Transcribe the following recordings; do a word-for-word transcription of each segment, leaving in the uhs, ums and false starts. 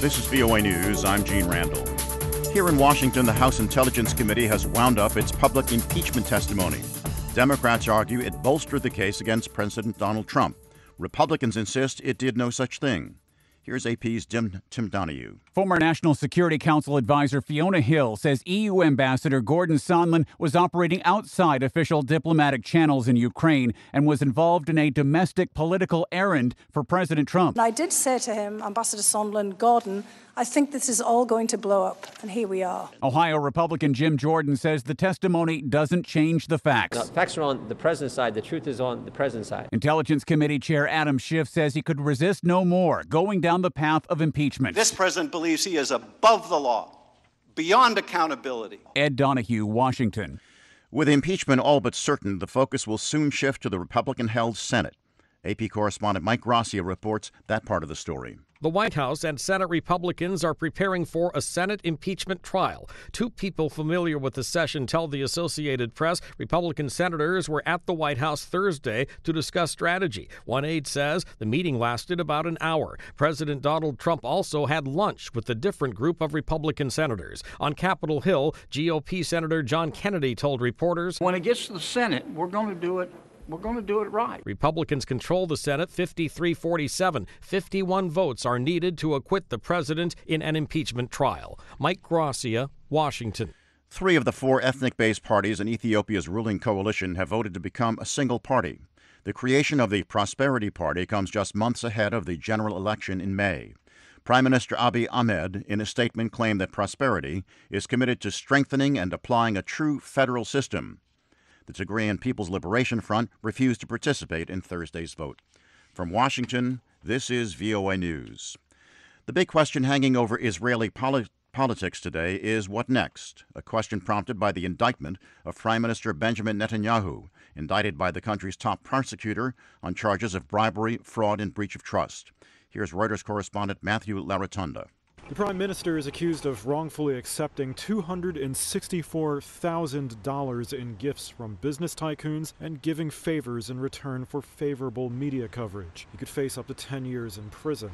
This is V O A News. I'm Gene Randall. Here in Washington, the House Intelligence Committee has wound up its public impeachment testimony. Democrats argue it bolstered the case against President Donald Trump. Republicans insist it did no such thing. Here's A P's Tim, Tim Donahue. Former National Security Council advisor Fiona Hill says E U Ambassador Gordon Sondland was operating outside official diplomatic channels in Ukraine and was involved in a domestic political errand for President Trump. I did say to him, Ambassador Sondland, Gordon, I think this is all going to blow up, and here we are. Ohio Republican Jim Jordan says the testimony doesn't change the facts. No, the facts are on the president's side. The truth is on the president's side. Intelligence Committee Chair Adam Schiff says he could resist no more, going down the path of impeachment. This president believes he is above the law, beyond accountability. Ed Donahue, Washington. With impeachment all but certain, the focus will soon shift to the Republican-held Senate. A P correspondent Mike Gracia reports that part of the story. The White House and Senate Republicans are preparing for a Senate impeachment trial. Two people familiar with the session tell the Associated Press Republican senators were at the White House Thursday to discuss strategy. One aide says the meeting lasted about an hour. President Donald Trump also had lunch with a different group of Republican senators. On Capitol Hill, G O P Senator John Kennedy told reporters, when it gets to the Senate, we're going to do it We're going to do it right. Republicans control the Senate fifty-three forty-seven. fifty-one votes are needed to acquit the president in an impeachment trial. Mike Gracia, Washington. Three of the four ethnic-based parties in Ethiopia's ruling coalition have voted to become a single party. The creation of the Prosperity Party comes just months ahead of the general election in May. Prime Minister Abiy Ahmed, in a statement, claimed that Prosperity is committed to strengthening and applying a true federal system. The Tigrayan People's Liberation Front refused to participate in Thursday's vote. From Washington, this is V O A News. The big question hanging over Israeli poli- politics today is what next? A question prompted by the indictment of Prime Minister Benjamin Netanyahu, indicted by the country's top prosecutor on charges of bribery, fraud, and breach of trust. Here's Reuters correspondent Matthew Larotonda. The Prime Minister is accused of wrongfully accepting two hundred sixty-four thousand dollars in gifts from business tycoons and giving favors in return for favorable media coverage. He could face up to ten years in prison.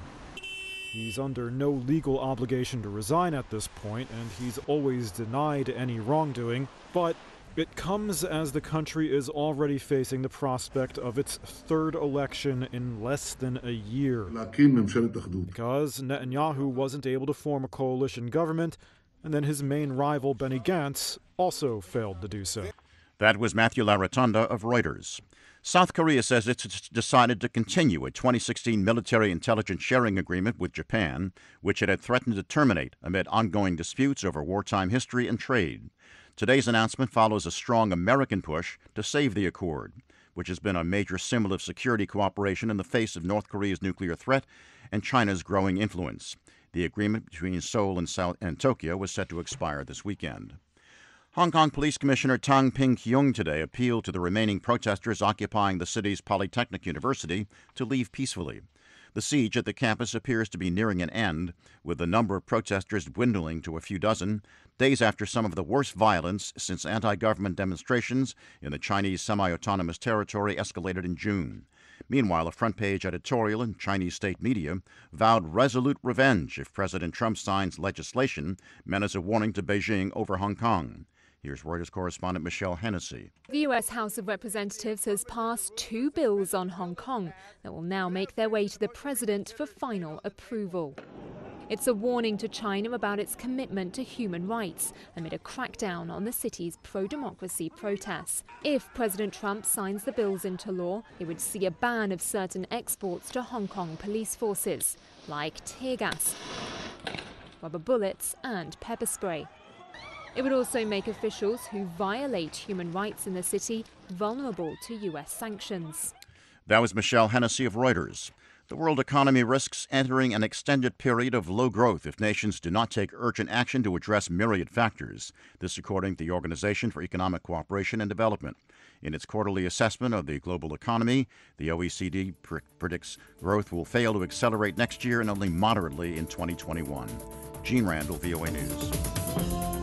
He's under no legal obligation to resign at this point, and he's always denied any wrongdoing, but it comes as the country is already facing the prospect of its third election in less than a year. Because Netanyahu wasn't able to form a coalition government, and then his main rival, Benny Gantz, also failed to do so. That was Matthew Larotonda of Reuters. South Korea says it's decided to continue a twenty sixteen military intelligence sharing agreement with Japan, which it had threatened to terminate amid ongoing disputes over wartime history and trade. Today's announcement follows a strong American push to save the accord, which has been a major symbol of security cooperation in the face of North Korea's nuclear threat and China's growing influence. The agreement between Seoul and, South and Tokyo was set to expire this weekend. Hong Kong Police Commissioner Tang Ping-keung today appealed to the remaining protesters occupying the city's Polytechnic University to leave peacefully. The siege at the campus appears to be nearing an end, with the number of protesters dwindling to a few dozen, days after some of the worst violence since anti-government demonstrations in the Chinese semi-autonomous territory escalated in June. Meanwhile, a front-page editorial in Chinese state media vowed resolute revenge if President Trump signs legislation meant as a warning to Beijing over Hong Kong. Here's Reuters correspondent Michelle Hennessy. The U S House of Representatives has passed two bills on Hong Kong that will now make their way to the president for final approval. It's a warning to China about its commitment to human rights amid a crackdown on the city's pro-democracy protests. If President Trump signs the bills into law, it would see a ban of certain exports to Hong Kong police forces, like tear gas, rubber bullets and pepper spray. It would also make officials who violate human rights in the city vulnerable to U S sanctions. That was Michelle Hennessy of Reuters. The world economy risks entering an extended period of low growth if nations do not take urgent action to address myriad factors. This according to the Organization for Economic Cooperation and Development. In its quarterly assessment of the global economy, the O E C D pr- predicts growth will fail to accelerate next year and only moderately in twenty twenty-one. Gene Randall, V O A News.